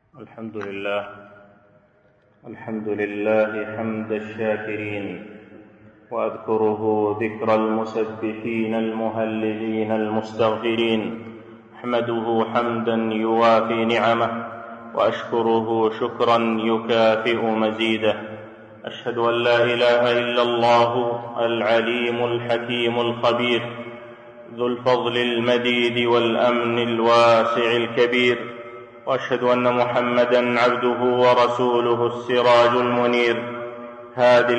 الحمد لله حمد الشاكرين، وأذكره ذكر المسبحين المهللين المستغفرين. أحمده حمدا يوافي نعمه، وأشكره شكرا يكافئ مزيده. أشهد أن لا إله إلا الله العليم الحكيم الخبير، ذو الفضل المديد والأمن الواسع الكبير. وأشهد أن محمدا عبده ورسوله السراج المنير، هادي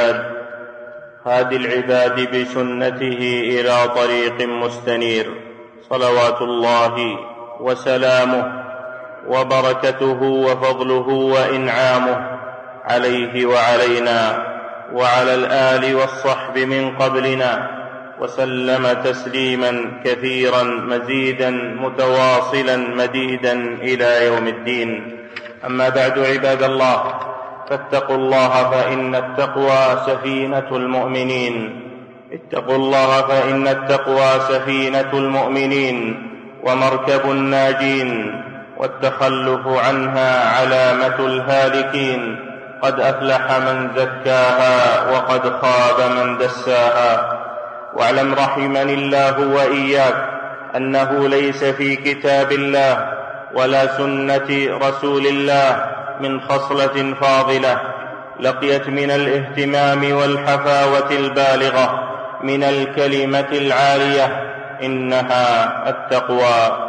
العباد بسنته إلى طريق مستنير. صلوات الله وسلامه وبركته وفضله وإنعامه عليه وعلينا وعلى الآل والصحب من قبلنا، وسلم تسليما كثيرا مزيدا متواصلا مديدا إلى يوم الدين. أما بعد، عباد الله، فاتقوا الله فإن التقوى سفينة المؤمنين. اتقوا الله فإن التقوى سفينة المؤمنين ومركب الناجين، والتخلف عنها علامة الهالكين. قد أفلح من زكاها وقد خاب من دساها. واعلم رحمني الله وإياك أنه ليس في كتاب الله ولا سنة رسول الله من خصلة فاضلة لقيت من الاهتمام والحفاوة البالغة من الكلمة العالية، إنها التقوى.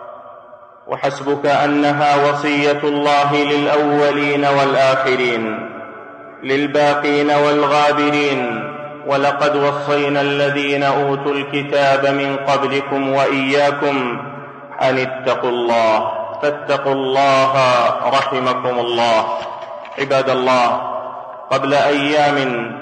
وحسبك أنها وصية الله للأولين والآخرين، للباقين والغابرين. ولقد وصينا الذين أوتوا الكتاب من قبلكم وإياكم أن اتقوا الله، فاتقوا الله رحمكم الله. عباد الله، قبل أيام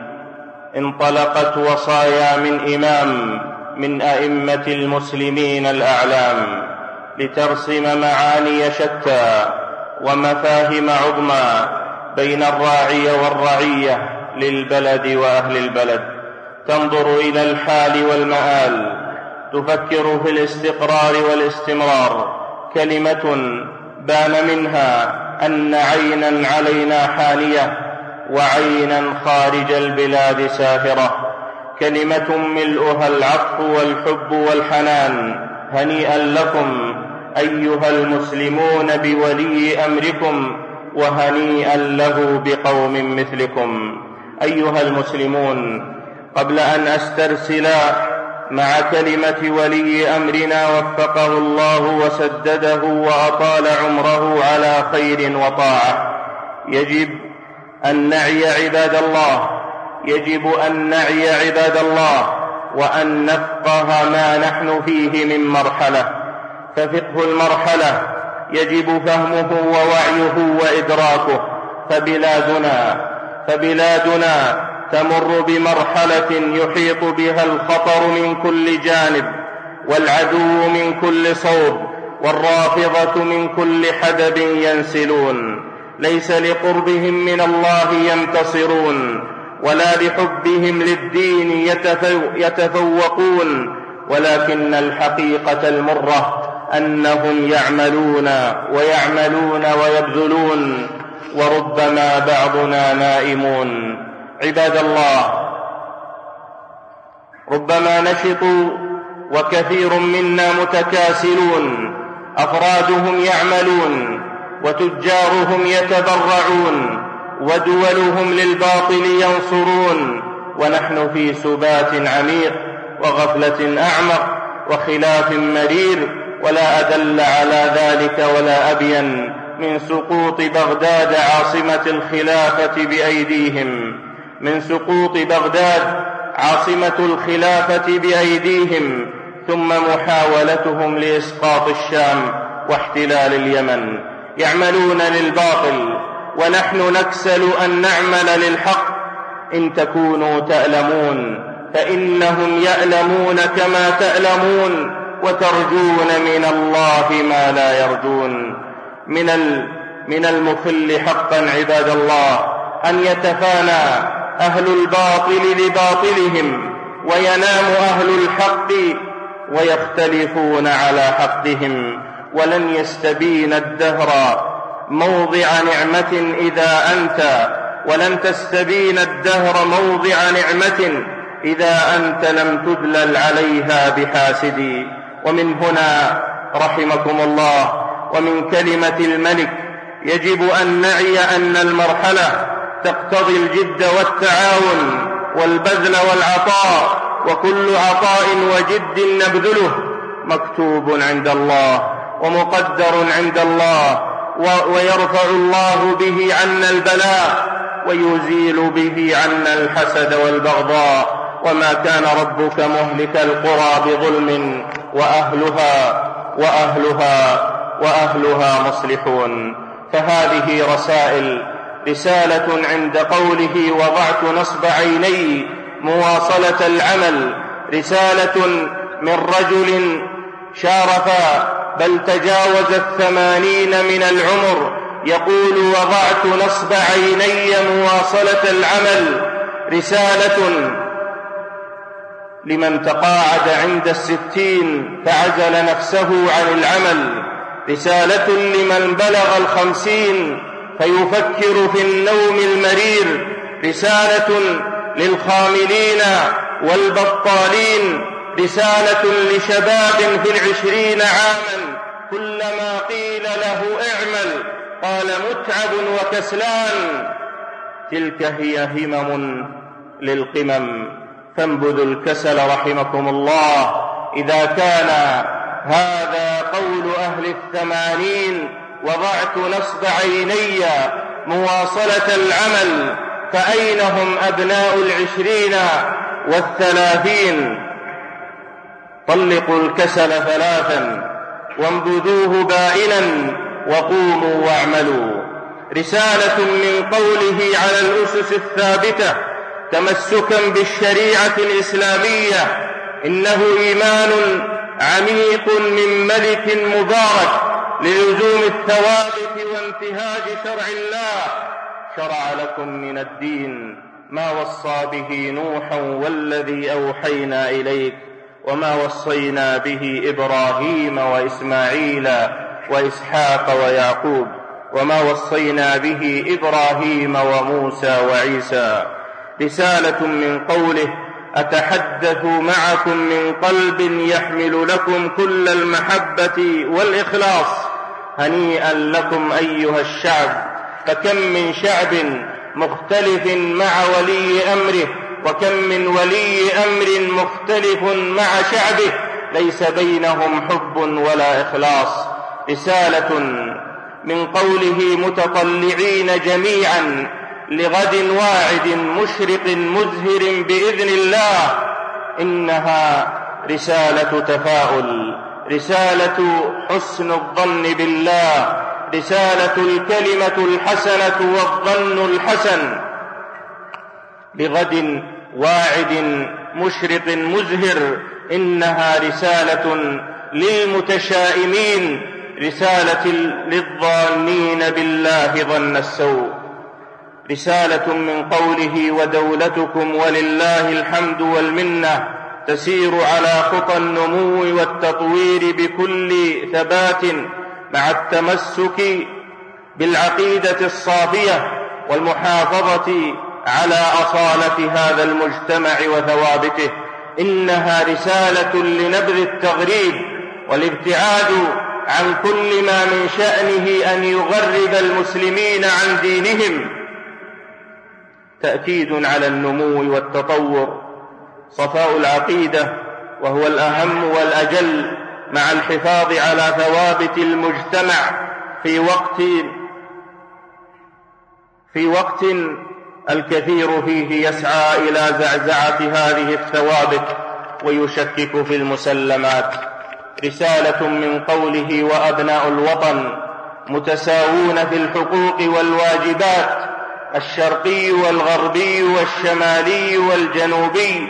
انطلقت وصايا من إمام من أئمة المسلمين الأعلام لترسم معاني شتى ومفاهيم عظمى بين الراعي والرعية للبلد وأهل البلد، تنظر إلى الحال والمآل، تفكر في الاستقرار والاستمرار. كلمة بان منها أن عينا علينا حانية وعينا خارج البلاد سافرة. كلمة ملؤها العطف والحب والحنان. هنيئا لكم أيها المسلمون بولي أمركم، وهنيئا له بقوم مثلكم. أيها المسلمون، قبل أن أسترسل مع كلمة ولي أمرنا وفقه الله وسدده وأطال عمره على خير وطاعة، يجب أن نعي عباد الله وأن نفقه ما نحن فيه من مرحلة. ففقه المرحلة يجب فهمه ووعيه وإدراكه. فبلادنا تمر بمرحلة يحيط بها الخطر من كل جانب، والعدو من كل صوب، والرافضة من كل حدب ينسلون. ليس لقربهم من الله ينتصرون، ولا لحبهم للدين يتفوقون، ولكن الحقيقة المرة أنهم يعملون ويبذلون، وربما بعضنا نائمون. عباد الله، ربما نشطوا وكثير منا متكاسلون، أفرادهم يعملون وتجارهم يتبرعون ودولهم للباطل ينصرون، ونحن في سبات عميق وغفلة أعمق وخلاف مرير. ولا أدل على ذلك ولا أبين من سقوط بغداد عاصمة الخلافة بأيديهم، ثم محاولتهم لإسقاط الشام واحتلال اليمن. يعملون للباطل ونحن نكسل أن نعمل للحق. إن تكونوا تألمون فإنهم يألمون كما تألمون، وترجون من الله ما لا يرجون. من المخل حقا عباد الله أن يتفانى أهل الباطل لباطلهم، وينام أهل الحق ويختلفون على حقهم. ولن يستبين الدهر موضع نعمة إذا أنت، ولن تستبين الدهر موضع نعمة إذا أنت لم تدلل عليها بحاسد. ومن هنا رحمكم الله ومن كلمة الملك يجب أن نعي أن المرحلة تقتضي الجد والتعاون والبذل والعطاء، وكل عطاء وجد نبذله مكتوب عند الله ومقدر عند الله، ويرفع الله به عنا البلاء ويزيل به عنا الحسد والبغضاء. وما كان ربك مهلك القرى بظلم وأهلها مصلحون. فهذه رسالة عند قوله وضعت نصب عيني مواصلة العمل، رسالة من رجل شارف بل تجاوز 80 من العمر يقول وضعت نصب عيني مواصلة العمل، رسالة لمن تقاعد عند 60 فعزل نفسه عن العمل، رسالة لمن بلغ 50 فيفكر في النوم المرير، رسالة للخاملين والبطالين، رسالة لشباب في 20 عاما كلما قيل له اعمل قال متعب وكسلان. تلك هي همم للقمم، فانبذوا الكسل رحمكم الله. إذا كان هذا قول أهل 80 وضعت نصب عيني مواصلة العمل، فأين هم أبناء 20 و30؟ طلقوا الكسل 3 وانبذوه بائنا وقوموا واعملوا. رسالة من قوله على الأسس الثابتة تمسكا بالشريعة الإسلامية، إنه إيمان عميق من ملك مبارك للزوم الثوابت وانتهاج شرع الله. شرع لكم من الدين ما وصى به نوحا والذي أوحينا إليك وما وصينا به إبراهيم وإسماعيل وإسحاق ويعقوب وما وصينا به إبراهيم وموسى وعيسى. رسالة من قوله أتحدث معكم من قلب يحمل لكم كل المحبة والإخلاص. هنيئا لكم أيها الشعب، فكم من شعب مختلف مع ولي أمره، وكم من ولي أمر مختلف مع شعبه ليس بينهم حب ولا إخلاص. رسالة من قوله متطلعين جميعا لغد واعد مشرق مزهر بإذن الله، إنها رسالة تفاؤل، رسالة حسن الظن بالله، رسالة الكلمة الحسنة والظن الحسن. لغد واعد مشرق مزهر، إنها رسالة للمتشائمين، رسالة للظانين بالله ظن السوء. رسالة من قوله ودولتكم ولله الحمد والمنة تسير على خطى النمو والتطوير بكل ثبات مع التمسك بالعقيدة الصافية والمحافظة على أصالة هذا المجتمع وثوابته. إنها رسالة لنبذ التغريب والابتعاد عن كل ما من شأنه أن يغرب المسلمين عن دينهم، تأكيد على النمو والتطور، صفاء العقيدة وهو الأهم والأجل، مع الحفاظ على ثوابت المجتمع في وقت الكثير فيه يسعى إلى زعزعة هذه الثوابت ويشكك في المسلمات. رسالة من قوله وأبناء الوطن متساوون في الحقوق والواجبات، الشرقي والغربي والشمالي والجنوبي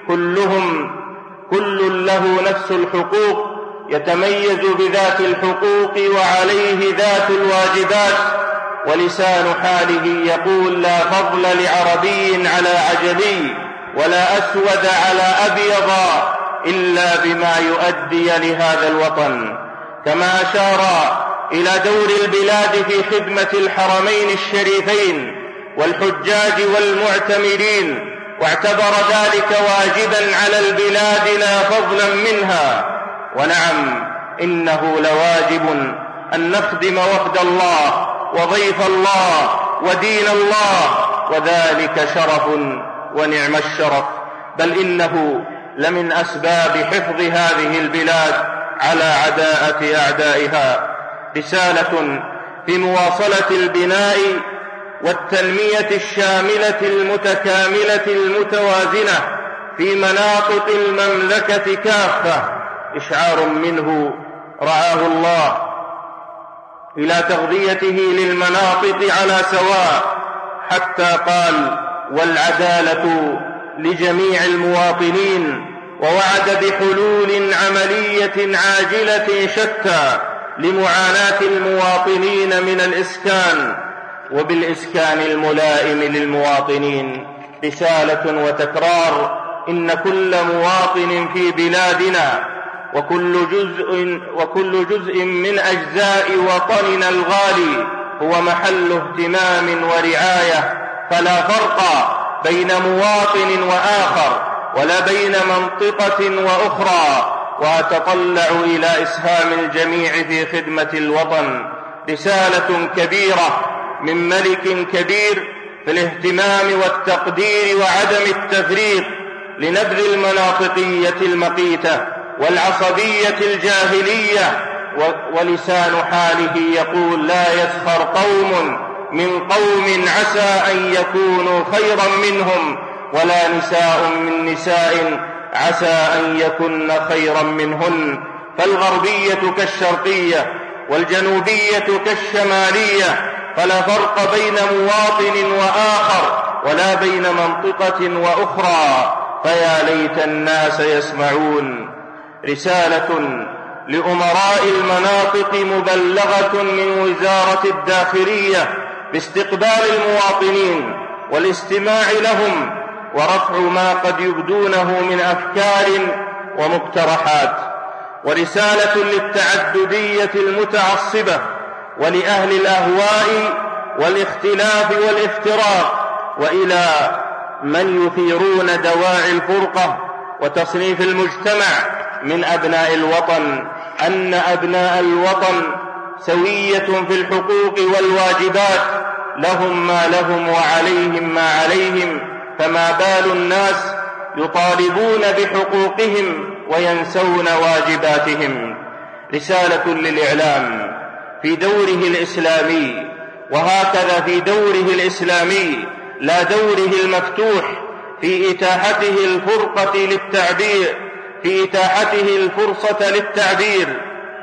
كل له نفس الحقوق، يتميز بذات الحقوق وعليه ذات الواجبات. ولسان حاله يقول لا فضل لعربي على عجمي ولا أسود على أبيض إلا بما يؤدي لهذا الوطن. كما أشار إلى دور البلاد في خدمة الحرمين الشريفين والحجاج والمعتمرين، واعتبر ذلك واجبا على البلاد لا فضلا منها. ونعم، إنه لواجب أن نخدم وفد الله وضيف الله ودين الله، وذلك شرف ونعم الشرف، بل إنه لمن أسباب حفظ هذه البلاد على عداءة أعدائها. رسالة في مواصلة البناء والتنمية الشاملة المتكاملة المتوازنة في مناطق المملكة كافة، إشعار منه رعاه الله إلى تغذيته للمناطق على سواء، حتى قال: والعدالة لجميع المواطنين، ووعد بحلول عملية عاجلة شتى لمعاناة المواطنين من الإسكان، وبالإسكان الملائم للمواطنين. رسالة وتكرار: إن كل مواطن في بلادنا وكل جزء من أجزاء وطننا الغالي هو محل اهتمام ورعاية، فلا فرق بين مواطن وآخر ولا بين منطقة وأخرى، وأتطلع إلى إسهام الجميع في خدمة الوطن. رسالة كبيرة من ملك كبير في الاهتمام والتقدير وعدم التفريط لنبذ المناطقية المقيتة والعصبية الجاهلية، ولسان حاله يقول: لا يسخر قوم من قوم عسى أن يكونوا خيرا منهم، ولا نساء من نساء عسى أن يكن خيرا منهن. فالغربية كالشرقية والجنوبية كالشمالية، فلا فرق بين مواطن وآخر ولا بين منطقة وأخرى، فيا ليت الناس يسمعون. رسالة لأمراء المناطق مبلغة من وزارة الداخلية باستقبال المواطنين والاستماع لهم ورفع ما قد يبدونه من أفكار ومقترحات. ورسالة للتعددية المتعصبة ولأهل الأهواء والاختلاف والافتراق، وإلى من يثيرون دواعي الفرقة وتصنيف المجتمع من أبناء الوطن، أن أبناء الوطن سوية في الحقوق والواجبات، لهم ما لهم وعليهم ما عليهم، فما بال الناس يطالبون بحقوقهم وينسون واجباتهم. رسالة للإعلام في دوره الإسلامي، وهكذا في دوره الإسلامي لا دوره المفتوح في إتاحته الفرصة للتعبير،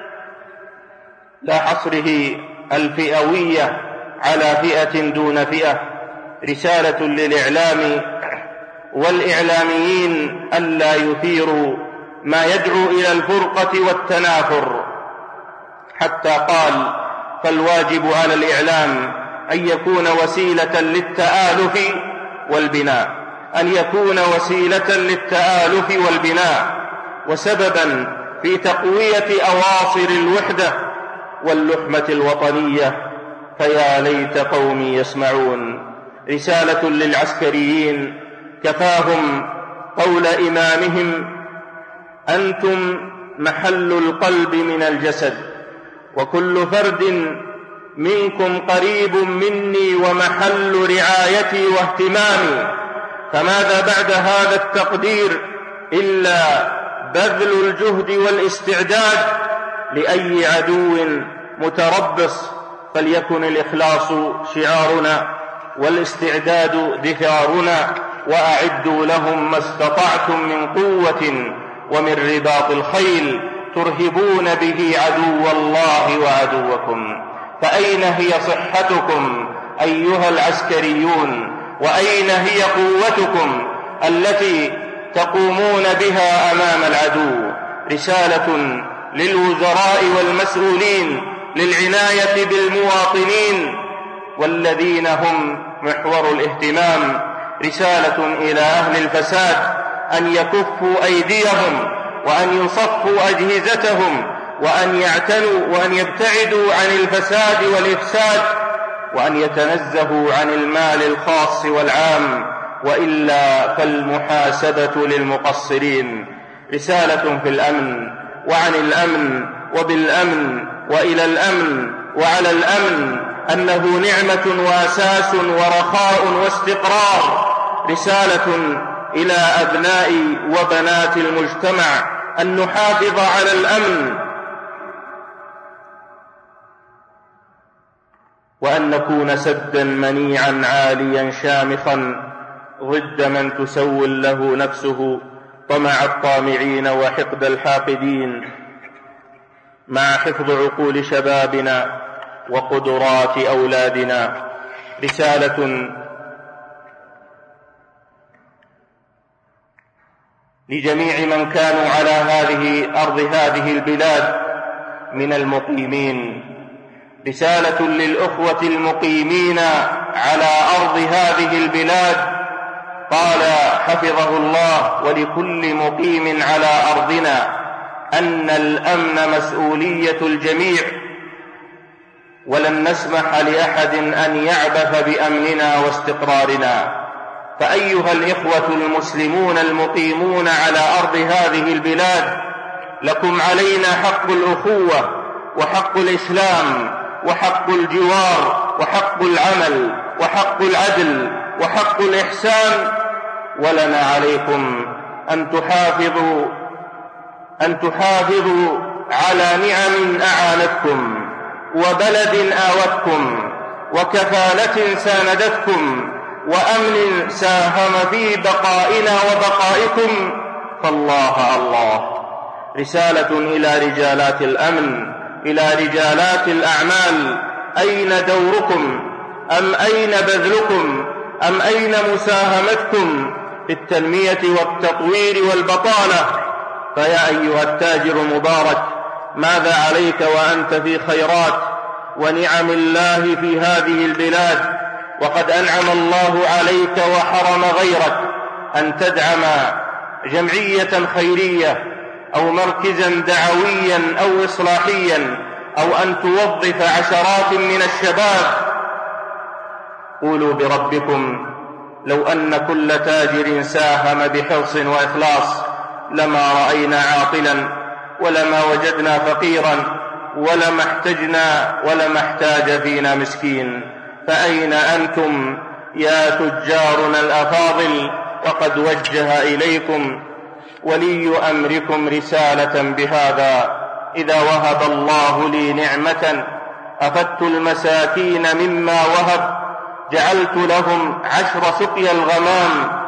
لا حصره الفئوية على فئة دون فئة. رسالة للإعلام والإعلاميين ألا يثيروا ما يدعو إلى الفرقة والتنافر، حتى قال: فالواجب على الإعلام أن يكون وسيلة للتآلف والبناء، وسببا في تقوية أواصر الوحدة واللحمة الوطنية، فيا ليت قومي يسمعون. رسالة للعسكريين، كفاهم قول إمامهم: أنتم محل القلب من الجسد، وكل فرد منكم قريب مني ومحل رعايتي واهتمامي. فماذا بعد هذا التقدير إلا بذل الجهد والاستعداد لأي عدو متربص؟ فليكن الإخلاص شعارنا والاستعداد دثارنا، وأعدوا لهم ما استطعتم من قوة ومن رباط الخيل ترهبون به عدو الله وعدوكم. فأين هي صحتكم أيها العسكريون؟ وأين هي قوتكم التي تقومون بها أمام العدو؟ رسالة للوزراء والمسؤولين للعناية بالمواطنين والذين هم محور الاهتمام. رسالة إلى أهل الفساد أن يكفوا أيديهم وأن يصفوا أجهزتهم وأن يعتنوا وأن يبتعدوا عن الفساد والإفساد، وأن يتنزهوا عن المال الخاص والعام، وإلا فالمحاسبة للمقصرين. رسالة في الأمن وعن الأمن وبالأمن وإلى الأمن وعلى الأمن، أنه نعمة وأساس ورخاء واستقرار. رسالة إلى أبناء وبنات المجتمع أن نحافظ على الأمن، وأن نكون سدا منيعا عاليا شامخا ضد من تسول له نفسه طمع الطامعين وحقد الحاقدين، مع حفظ عقول شبابنا وقدرات أولادنا. رسالة لجميع من كانوا على أرض هذه البلاد من المقيمين، رسالة للأخوة المقيمين على أرض هذه البلاد. قال حفظه الله: ولكل مقيم على أرضنا أن الأمن مسؤولية الجميع، ولن نسمح لأحد أن يعبث بأمننا واستقرارنا. فأيها الإخوة المسلمون المقيمون على أرض هذه البلاد، لكم علينا حق الأخوة وحق الإسلام وحق الجوار وحق العمل وحق العدل وحق الإحسان، ولنا عليكم أن تحافظوا على نعم أعانتكم، وبلد آوتكم، وكفالة ساندتكم، وأمن ساهم في بقائنا وبقائكم، فالله الله. رسالة إلى رجالات الأمن، إلى رجالات الأعمال: أين دوركم؟ أم أين بذلكم؟ أم أين مساهمتكم في التنمية والتطوير والبطالة؟ فيا أيها التاجر مبارك، ماذا عليك وأنت في خيرات ونعم الله في هذه البلاد، وقد أنعم الله عليك وحرم غيرك أن تدعم جمعية خيرية أو مركزا دعويا أو إصلاحيا، أو أن توظف عشرات من الشباب. قولوا بربكم: لو أن كل تاجر ساهم بحرص وإخلاص لما رأينا عاطلا، ولما وجدنا فقيرا، ولما احتاج فينا مسكين. فأين أنتم يا تجارنا الأفاضل؟ وقد وجه إليكم ولي أمركم رسالة بهذا: إذا وهب الله لي نعمة أفدت المساكين مما وهب، جعلت لهم 10 سقيا الغمام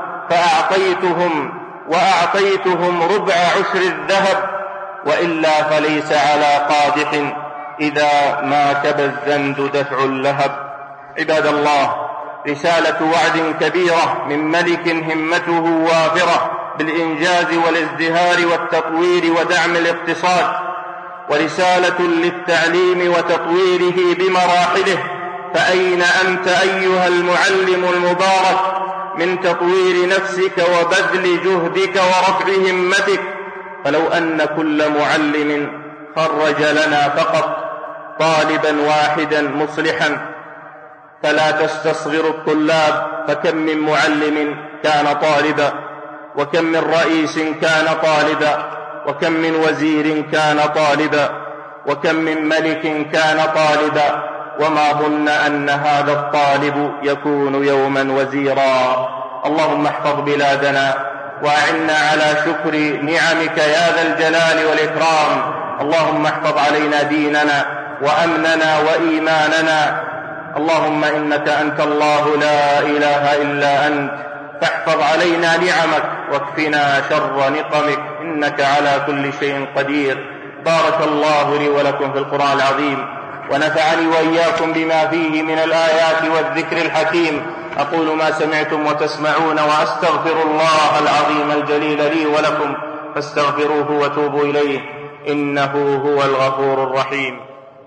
وأعطيتهم ربع عشر الذهب، وإلا فليس على قادح إذا ما كبى الزند دفع اللهب. عباد الله، رسالة وعد كبيرة من ملك همته وافرة بالإنجاز والازدهار والتطوير ودعم الاقتصاد، ورسالة للتعليم وتطويره بمراحله. فأين أنت أيها المعلم المبارك من تطوير نفسك وبذل جهدك ورفع همتك؟ فلو أن كل معلم خرج لنا فقط طالبا واحدا مصلحا، فلا تستصغروا الطلاب، فكم من معلم كان طالبا، وكم من رئيس كان طالبا، وكم من وزير كان طالبا، وكم من ملك كان طالبا، وما ظن أن هذا الطالب يكون يوما وزيرا. اللهم احفظ بلادنا وأعنا على شكر نعمك يا ذا الجلال والإكرام. اللهم احفظ علينا ديننا وأمننا وإيماننا. اللهم إنك أنت الله لا إله إلا أنت، فاحفظ علينا نعمك واكفنا شر نقمك، إنك على كل شيء قدير. بارك الله لي ولكم في القرآن العظيم، ونفعني وإياكم بما فيه من الآيات والذكر الحكيم. أقول ما سمعتم وتسمعون، وأستغفر الله العظيم الجليل لي ولكم، فاستغفروه وتوبوا إليه، إنه هو الغفور الرحيم.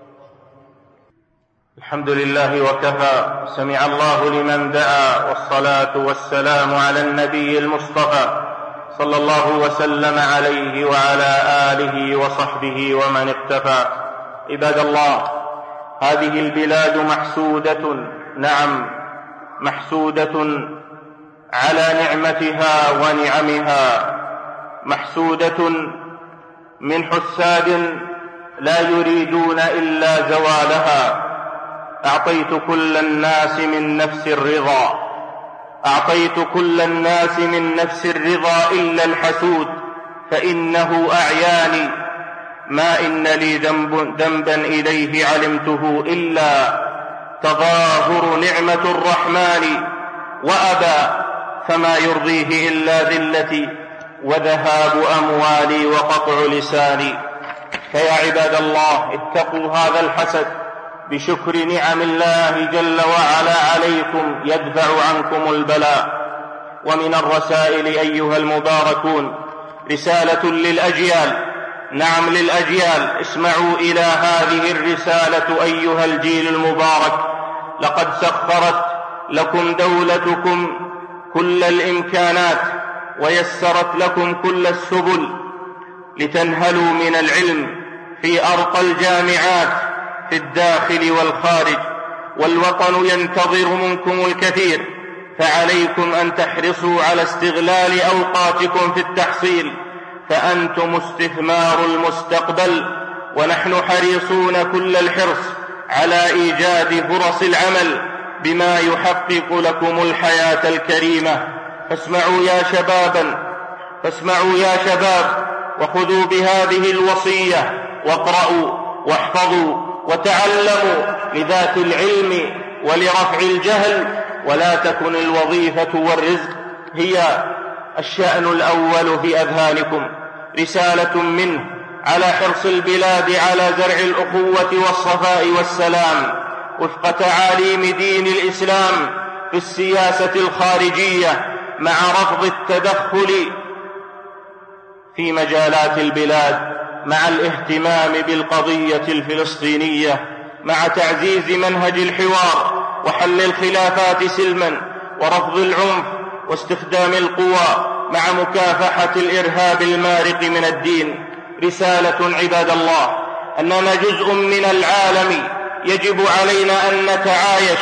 الحمد لله وكفى، سمع الله لمن دعا، والصلاة والسلام على النبي المصطفى صلى الله وسلم عليه وعلى آله وصحبه ومن اقتفى. عباد الله، هذه البلاد محسودة، نعم محسودة على نعمتها ونعمها، محسودة من حساد لا يريدون إلا زوالها. أعطيت كل الناس من نفس الرضا، أعطيت كل الناس من نفس الرضا إلا الحسود، فإنه أعياني، ما إن لي ذنبا إليه علمته إلا تظاهر نعمة الرحمن، وأبى فما يرضيه إلا ذلتي وذهاب أموالي وقطع لساني. فيا عباد الله، اتقوا هذا الحسد بشكر نعم الله جل وعلا عليكم يدفع عنكم البلاء. ومن الرسائل أيها المباركون رسالة للأجيال، نعم للأجيال، اسمعوا إلى هذه الرسالة أيها الجيل المبارك. لقد سخرت لكم دولتكم كل الإمكانات ويسرت لكم كل السبل لتنهلوا من العلم في أرقى الجامعات في الداخل والخارج، والوطن ينتظر منكم الكثير، فعليكم أن تحرصوا على استغلال أوقاتكم في التحصيل، فأنتم استثمار المستقبل، ونحن حريصون كل الحرص على إيجاد فرص العمل بما يحقق لكم الحياة الكريمة. فاسمعوا يا شباب وخذوا بهذه الوصية، واقرأوا واحفظوا وتعلموا لذات العلم ولرفع الجهل، ولا تكن الوظيفة والرزق هي الشأن الأول في أذهانكم. رسالة منه على حرص البلاد على زرع الأخوة والصفاء والسلام وفق تعاليم دين الإسلام في السياسة الخارجية، مع رفض التدخل في مجالات البلاد، مع الاهتمام بالقضية الفلسطينية، مع تعزيز منهج الحوار وحل الخلافات سلما ورفض العنف واستخدام القوى، مع مكافحة الإرهاب المارق من الدين. رسالة عباد الله أننا جزء من العالم، يجب علينا أن نتعايش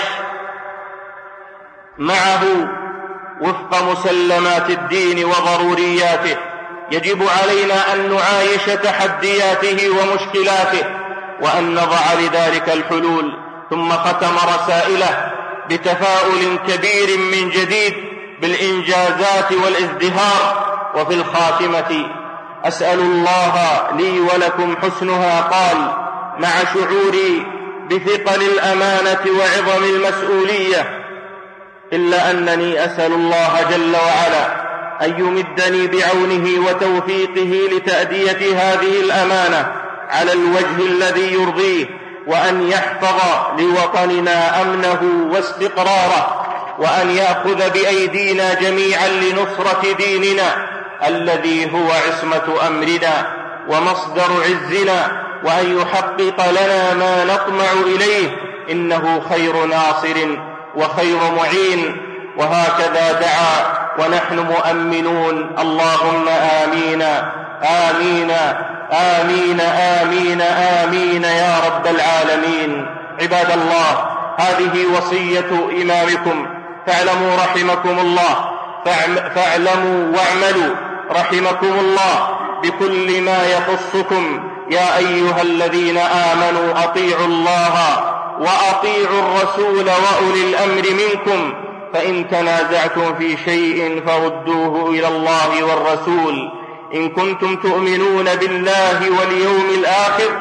معه وفق مسلمات الدين وضرورياته، يجب علينا أن نعايش تحدياته ومشكلاته وأن نضع لذلك الحلول. ثم ختم رسائله بتفاؤل كبير من جديد بالإنجازات والازدهار. وفي الخاتمة أسأل الله لي ولكم حسنها، قال: مع شعوري بثقل الأمانة وعظم المسؤولية، إلا أنني أسأل الله جل وعلا أن يمدني بعونه وتوفيقه لتأدية هذه الأمانة على الوجه الذي يرضيه، وأن يحفظ لوطننا أمنه واستقراره، وأن يأخذ بأيدينا جميعا لنصرة ديننا الذي هو عصمة أمرنا ومصدر عزنا، وأن يحقق لنا ما نطمع إليه، إنه خير ناصر وخير معين. وهكذا دعا ونحن مؤمنون. اللهم آمين آمين آمين آمين آمين يا رب العالمين. عباد الله، هذه وصية إمامكم، فاعلموا رحمكم الله، فاعلموا واعملوا رحمكم الله بكل ما يخصكم. يا أيها الذين آمنوا أطيعوا الله وأطيعوا الرسول وأولي الأمر منكم، فإن تنازعتم في شيء فردوه إلى الله والرسول إن كنتم تؤمنون بالله واليوم الآخر،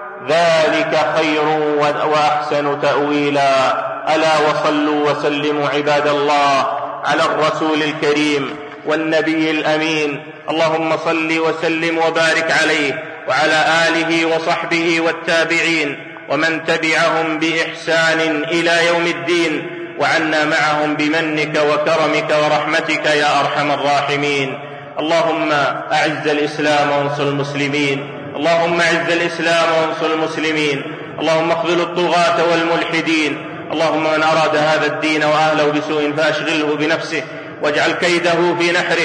ذلك خير وأحسن تأويلا. ألا وصلوا وسلموا عباد الله على الرسول الكريم والنبي الأمين. اللهم صل وسلم وبارك عليه وعلى آله وصحبه والتابعين ومن تبعهم بإحسان إلى يوم الدين، وعنا معهم بمنك وكرمك ورحمتك يا أرحم الراحمين. اللهم أعز الإسلام وانصر المسلمين، اللهم أعز الإسلام وانصر المسلمين، اللهم اخذل الطغاة والملحدين. اللهم من أراد هذا الدين وأهله بسوء فأشغله بنفسه واجعل كيده في نحره،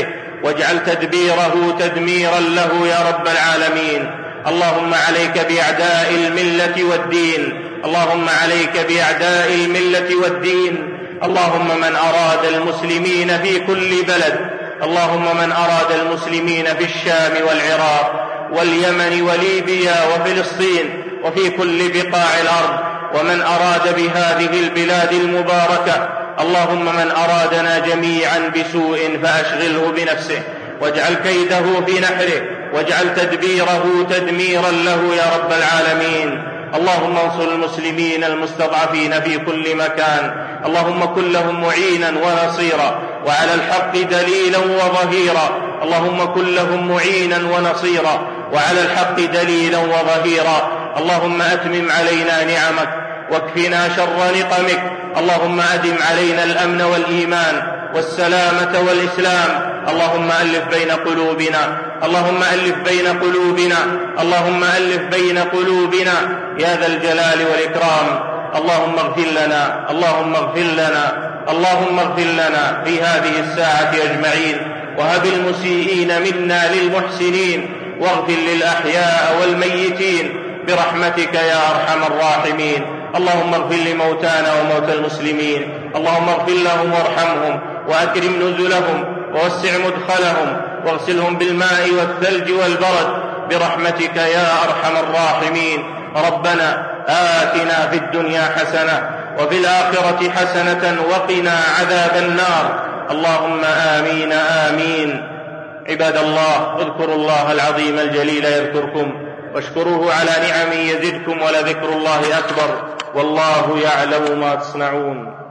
واجعل تدبيره تدميرا له يا رب العالمين. اللهم عليك بأعداء الملة والدين، اللهم عليك بأعداء الملة والدين. اللهم من أراد المسلمين في كل بلد، اللهم من أراد المسلمين في الشام والعراق واليمن وليبيا وفلسطين وفي كل بقاع الأرض، ومن أراد بهذه البلاد المباركة، اللهم من أرادنا جميعا بسوء فأشغله بنفسه، واجعل كيده في نحره، واجعل تدبيره تدميرا له يا رب العالمين. اللهم انصر المسلمين المستضعفين في كل مكان، اللهم كن لهم معينا ونصيرا، وعلى الحق دليلا وظهيرا. اللهم كن لهم معينا ونصيرا، وعلى الحق دليلا وظهيرا. اللهم أتمم علينا نعمك واكفنا شر نقمك. اللهم أدم علينا الأمن والإيمان والسلامة والإسلام. اللهم ألف بين قلوبنا، اللهم ألف بين قلوبنا، اللهم ألف بين قلوبنا يا ذا الجلال والإكرام. اللهم اغفر لنا، اللهم اغفر لنا، اللهم اغفر لنا في هذه الساعة أجمعين، وهب المسيئين منا للمحسنين، واغفر للأحياء والميتين برحمتك يا أرحم الراحمين. اللهم اغفر لموتانا وموتى المسلمين، اللهم اغفر لهم وارحمهم وأكرم نزلهم ووسع مدخلهم واغسلهم بالماء والثلج والبرد برحمتك يا أرحم الراحمين. ربنا آتنا في الدنيا حسنة وفي الآخرة حسنة وقنا عذاب النار. اللهم آمين آمين. عباد الله، اذكروا الله العظيم الجليل يذكركم، واشكروه على نعمه يزدكم، ولذكر الله أكبر، والله يعلم ما تصنعون.